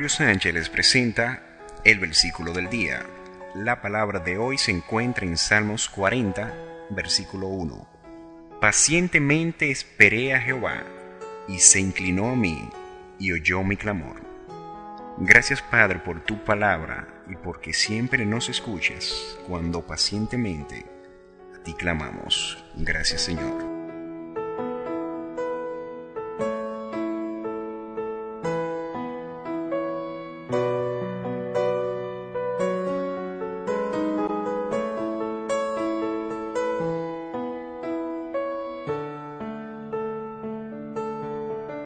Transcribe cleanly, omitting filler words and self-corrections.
Julio Sánchez les presenta el versículo del día. La palabra de hoy se encuentra en Salmos 40, versículo 1. Pacientemente esperé a Jehová, y se inclinó a mí, y oyó mi clamor. Gracias, Padre, por tu palabra, y porque siempre nos escuchas cuando pacientemente a ti clamamos. Gracias, Señor.